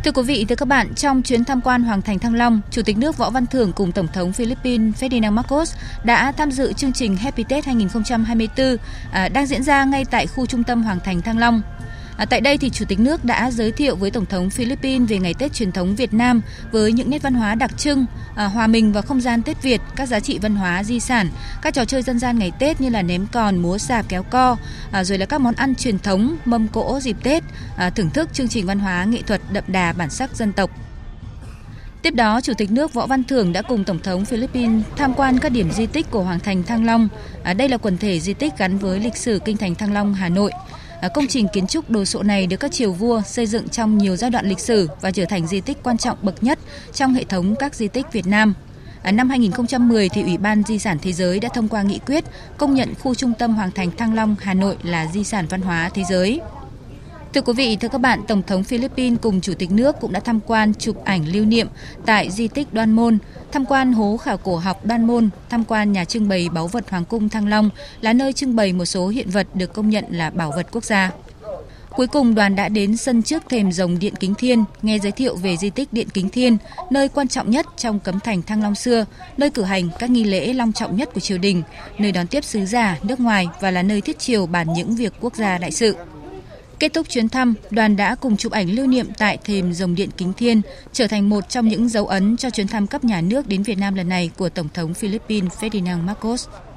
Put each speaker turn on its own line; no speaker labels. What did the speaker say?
Thưa quý vị, thưa các bạn, trong chuyến tham quan Hoàng thành Thăng Long, Chủ tịch nước Võ Văn Thưởng cùng Tổng thống Philippines Ferdinand Marcos đã tham dự chương trình Happy Tết 2024 đang diễn ra ngay tại khu trung tâm Hoàng thành Thăng Long. Tại đây thì Chủ tịch nước đã giới thiệu với Tổng thống Philippines về ngày Tết truyền thống Việt Nam với những nét văn hóa đặc trưng, hòa mình vào không gian Tết Việt, các giá trị văn hóa, di sản, các trò chơi dân gian ngày Tết như là ném còn, múa sạp, kéo co, rồi là các món ăn truyền thống, mâm cỗ dịp Tết, thưởng thức chương trình văn hóa nghệ thuật đậm đà bản sắc dân tộc. Tiếp đó, Chủ tịch nước Võ Văn Thưởng đã cùng Tổng thống Philippines tham quan các điểm di tích của Hoàng thành Thăng Long. Đây là quần thể di tích gắn với lịch sử kinh thành Thăng Long, Hà Nội. Công trình kiến trúc đồ sộ này được các triều vua xây dựng trong nhiều giai đoạn lịch sử và trở thành di tích quan trọng bậc nhất trong hệ thống các di tích Việt Nam. Năm 2010 thì Ủy ban Di sản Thế giới đã thông qua nghị quyết công nhận khu trung tâm Hoàng thành Thăng Long, Hà Nội là di sản văn hóa thế giới. Thưa quý vị, thưa các bạn, Tổng thống Philippines cùng Chủ tịch nước cũng đã tham quan chụp ảnh lưu niệm tại di tích Đoan Môn, tham quan hố khảo cổ học Đoan Môn, tham quan nhà trưng bày báu vật Hoàng cung Thăng Long là nơi trưng bày một số hiện vật được công nhận là bảo vật quốc gia. Cuối cùng, đoàn đã đến sân trước thềm rồng Điện Kính Thiên, nghe giới thiệu về di tích Điện Kính Thiên, nơi quan trọng nhất trong cấm thành Thăng Long xưa, nơi cử hành các nghi lễ long trọng nhất của triều đình, nơi đón tiếp sứ giả nước ngoài và là nơi thiết triều bàn những việc quốc gia đại sự. Kết thúc chuyến thăm, đoàn đã cùng chụp ảnh lưu niệm tại thềm rồng Điện Kính Thiên, trở thành một trong những dấu ấn cho chuyến thăm cấp nhà nước đến Việt Nam lần này của Tổng thống Philippines Ferdinand Marcos.